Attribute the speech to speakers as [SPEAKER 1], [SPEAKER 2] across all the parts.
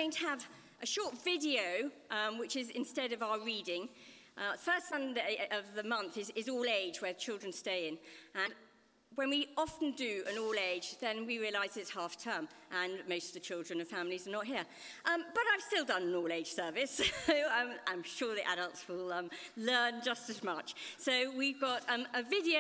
[SPEAKER 1] going to have a short video, which is instead of our reading. First Sunday of the month is all age, where children stay in. And when we often do an all age, then we realise it's half term and most of the children and families are not here. But I've still done an all age service, so I'm sure the adults will learn just as much. So we've got a video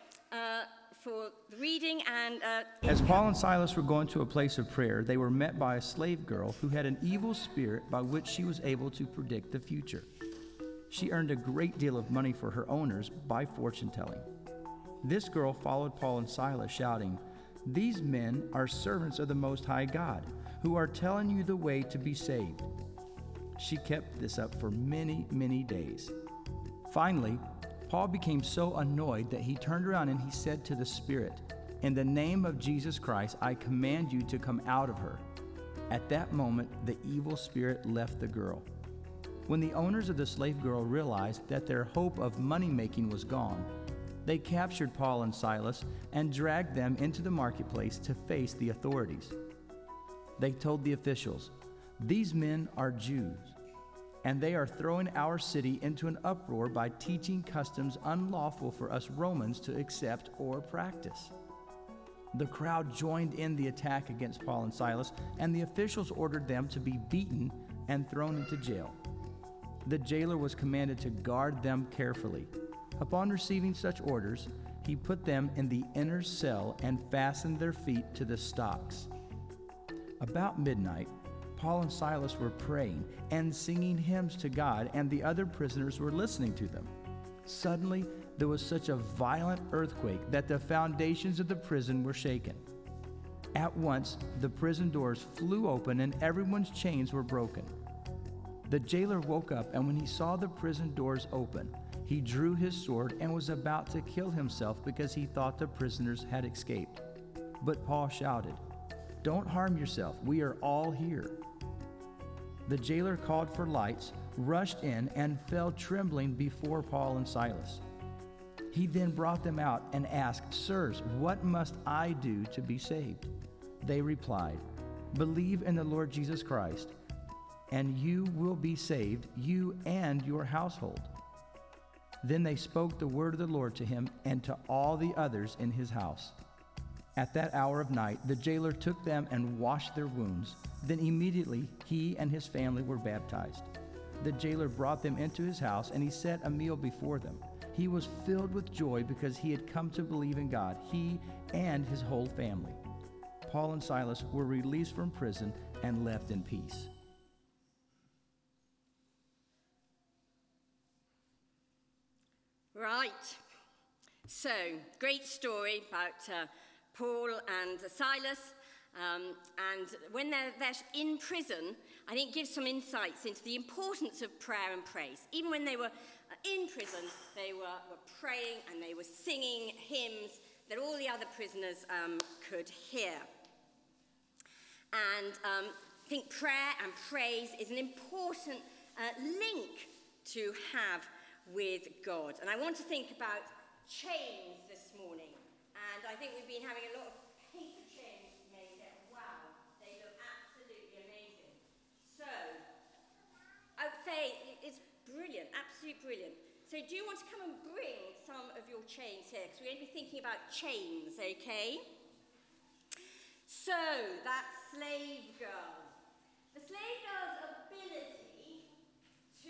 [SPEAKER 1] for the reading and...
[SPEAKER 2] As Paul and Silas were going to a place of prayer, they were met by a slave girl who had an evil spirit by which she was able to predict the future. She earned a great deal of money for her owners by fortune telling. This girl followed Paul and Silas, shouting, "These men are servants of the Most High God, who are telling you the way to be saved." She kept this up for many, many days. Finally, Paul became so annoyed that he turned around and he said to the spirit, "In the name of Jesus Christ, I command you to come out of her." At that moment, the evil spirit left the girl. When the owners of the slave girl realized that their hope of money-making was gone, they captured Paul and Silas and dragged them into the marketplace to face the authorities. They told the officials, "These men are Jews, and they are throwing our city into an uproar by teaching customs unlawful for us Romans to accept or practice." The crowd joined in the attack against Paul and Silas, and the officials ordered them to be beaten and thrown into jail. The jailer was commanded to guard them carefully. Upon receiving such orders, he put them in the inner cell and fastened their feet to the stocks. About midnight, Paul and Silas were praying and singing hymns to God, and the other prisoners were listening to them. Suddenly, there was such a violent earthquake that the foundations of the prison were shaken. At once, the prison doors flew open and everyone's chains were broken. The jailer woke up, and when he saw the prison doors open, he drew his sword and was about to kill himself because he thought the prisoners had escaped. But Paul shouted, "Don't harm yourself, we are all here." The jailer called for lights, rushed in, and fell trembling before Paul and Silas. He then brought them out and asked, "Sirs, what must I do to be saved?" They replied, "Believe in the Lord Jesus Christ, and you will be saved, you and your household." Then they spoke the word of the Lord to him and to all the others in his house. At that hour of night, the jailer took them and washed their wounds. Then immediately he and his family were baptized. The jailer brought them into his house, and he set a meal before them. He was filled with joy because he had come to believe in God, he and his whole family. Paul and Silas were released from prison and left in peace.
[SPEAKER 1] Right. So, great story about Paul and Silas. And when they're in prison, I think gives some insights into the importance of prayer and praise. Even when they were in prison, they were praying and they were singing hymns that all the other prisoners could hear. And I think prayer and praise is an important link to have with God. And I want to think about chains this morning. And I think we've been having a lot of paper chains made. Wow, they look absolutely amazing. So, I would say it's brilliant, absolutely brilliant. So do you want to come and bring some of your chains here? Because we're going to be thinking about chains, okay? So, that slave girl. The slave girl's ability to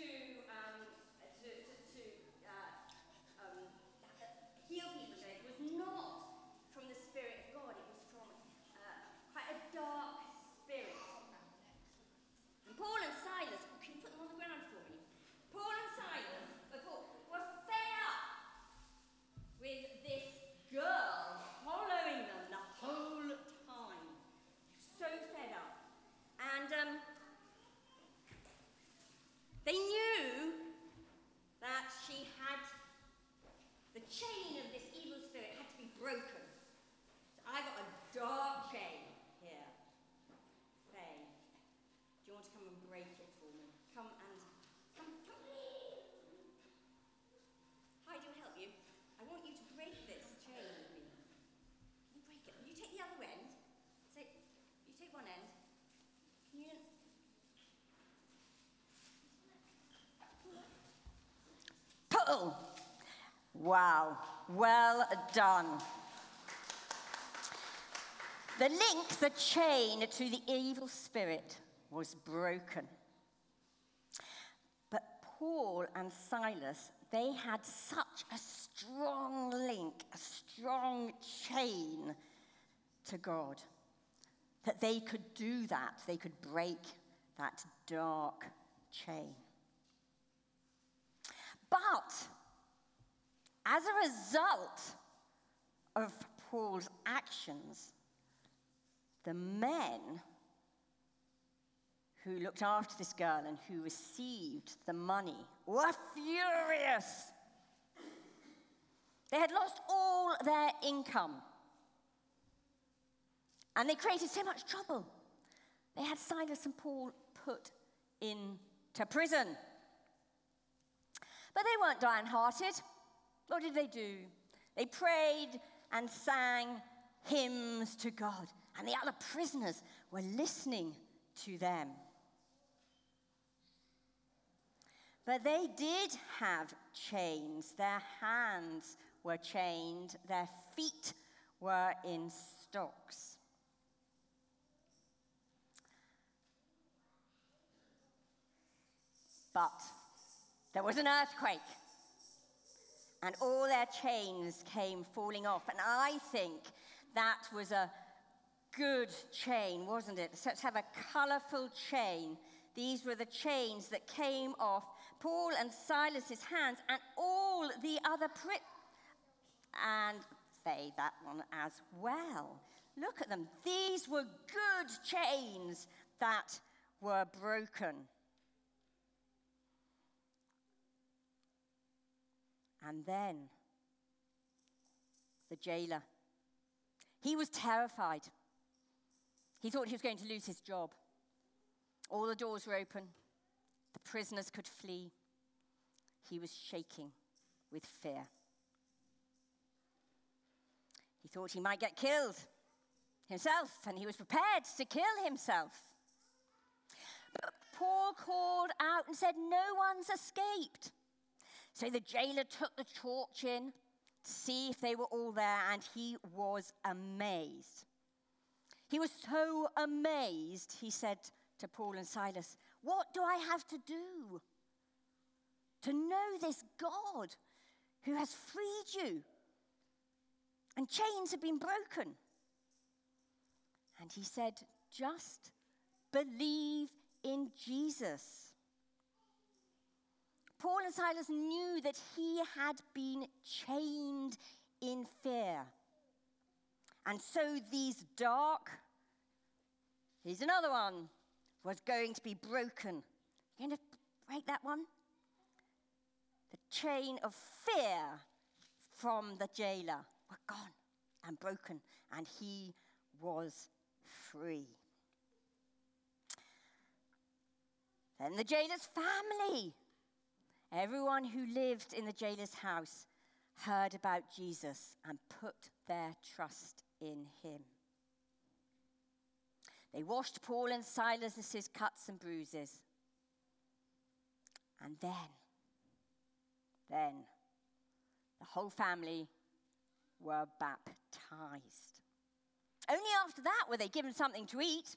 [SPEAKER 1] heal people's legs was not from the Spirit of God. It was from quite a dark spirit. And Paul and Silas, can you put them on the ground for me? Paul and Silas were fed up with this girl following them the whole time. So fed up. Paul. Wow, well done. The link, the chain to the evil spirit was broken. But Paul and Silas, they had such a strong link, a strong chain to God, that they could do that. They could break that dark chain. But as a result of Paul's actions, the men who looked after this girl and who received the money were furious. They had lost all their income. And they created so much trouble. They had Silas and Paul put into prison. But they weren't downhearted. What did they do? They prayed and sang hymns to God. And the other prisoners were listening to them. But they did have chains. Their hands were chained. Their feet were in stocks. But there was an earthquake. And all their chains came falling off. And I think that was a good chain, wasn't it? So let's have a colourful chain. These were the chains that came off Paul and Silas's hands and all the other and say that one as well. Look at them. These were good chains that were broken. And then the jailer, he was terrified. He thought he was going to lose his job. All the doors were open. The prisoners could flee. He was shaking with fear. He thought he might get killed himself, and he was prepared to kill himself. But Paul called out and said, "No one's escaped." So the jailer took the torch in to see if they were all there, and he was amazed. He was so amazed, he said to Paul and Silas, "What do I have to do to know this God who has freed you? And chains have been broken." And he said, "Just believe in Jesus." Paul and Silas knew that he had been chained in fear. And so here's another one, was going to be broken. You going to break that one? The chain of fear from the jailer were gone and broken, and he was free. Then the jailer's family. Everyone who lived in the jailer's house heard about Jesus and put their trust in him. They washed Paul and Silas's cuts and bruises. And then the whole family were baptized. Only after that were they given something to eat.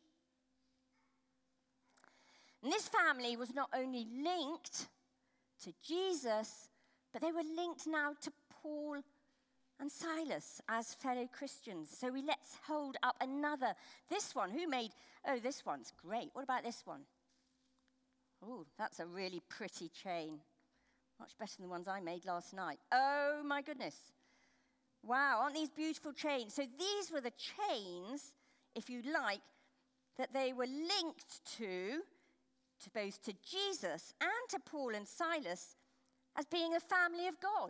[SPEAKER 1] And this family was not only linked to Jesus, but they were linked now to Paul and Silas as fellow Christians. So let's hold up another. This one, this one's great. What about this one? Oh, that's a really pretty chain. Much better than the ones I made last night. Oh my goodness. Wow, aren't these beautiful chains? So these were the chains, if you like, that they were linked to both to Jesus and to Paul and Silas as being a family of God.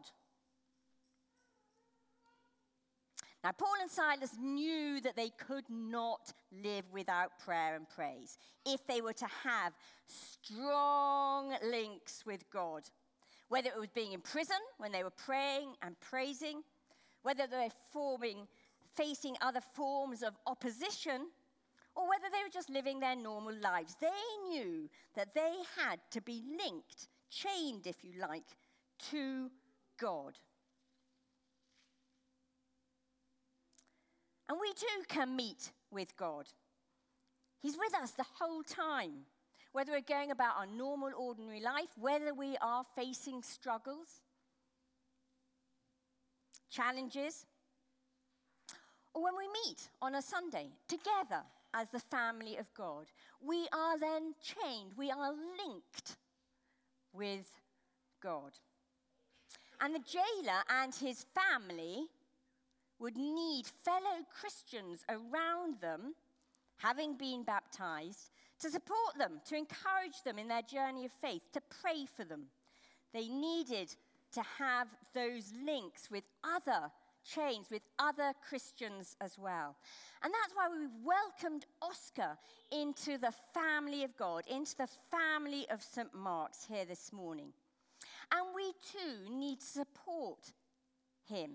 [SPEAKER 1] Now, Paul and Silas knew that they could not live without prayer and praise if they were to have strong links with God. Whether it was being in prison when they were praying and praising, whether they were facing other forms of opposition, or whether they were just living their normal lives. They knew that they had to be linked, chained, if you like, to God. And we too can meet with God. He's with us the whole time, whether we're going about our normal, ordinary life, whether we are facing struggles, challenges, or when we meet on a Sunday together as the family of God. We are then chained, we are linked with God. And the jailer and his family would need fellow Christians around them, having been baptized, to support them, to encourage them in their journey of faith, to pray for them. They needed to have those links with other chains, with other Christians as well. And that's why we welcomed Oscar into the family of God, into the family of St. Mark's here this morning. And we too need to support him.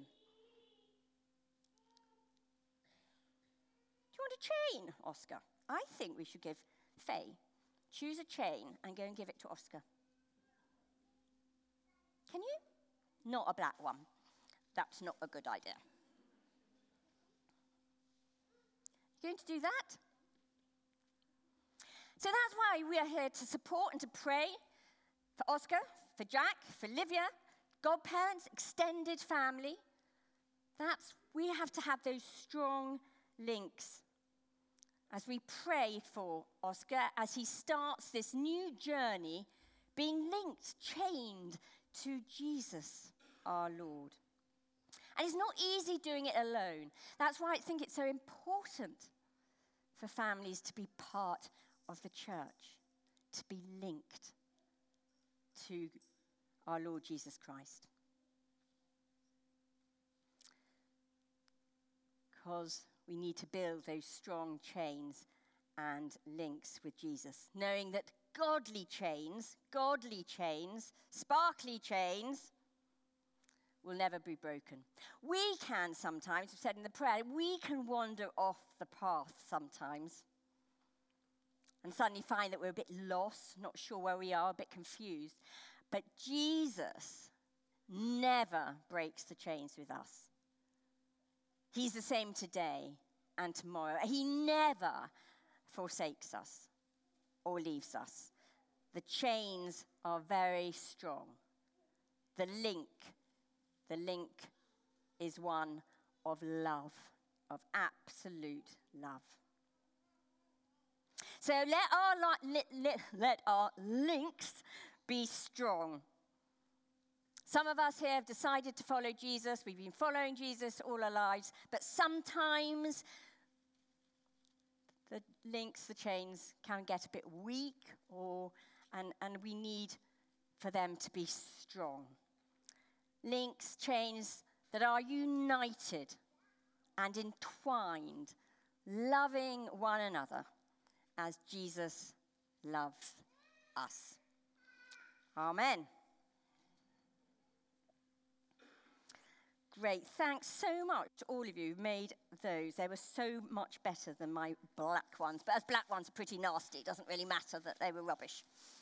[SPEAKER 1] Do you want a chain, Oscar? I think we should give Faye, choose a chain and go and give it to Oscar. Can you? Not a black one. That's not a good idea. You going to do that? So that's why we are here to support and to pray for Oscar, for Jack, for Livia, godparents, extended family. We have to have those strong links as we pray for Oscar as he starts this new journey, being linked, chained to Jesus, our Lord. And it's not easy doing it alone. That's why I think it's so important for families to be part of the church, to be linked to our Lord Jesus Christ. Because we need to build those strong chains and links with Jesus, knowing that godly chains, sparkly chains, will never be broken. We can sometimes, we've said in the prayer, we can wander off the path sometimes and suddenly find that we're a bit lost, not sure where we are, a bit confused. But Jesus never breaks the chains with us. He's the same today and tomorrow. He never forsakes us or leaves us. The chains are very strong. The link is one of love, of absolute love. So let our links be strong. Some of us here have decided to follow Jesus. We've been following Jesus all our lives. But sometimes the links, the chains, can get a bit weak, and we need for them to be strong. Links, chains that are united and entwined, loving one another as Jesus loves us. Amen. Great. Thanks so much to all of you who made those. They were so much better than my black ones. But as black ones are pretty nasty, it doesn't really matter that they were rubbish.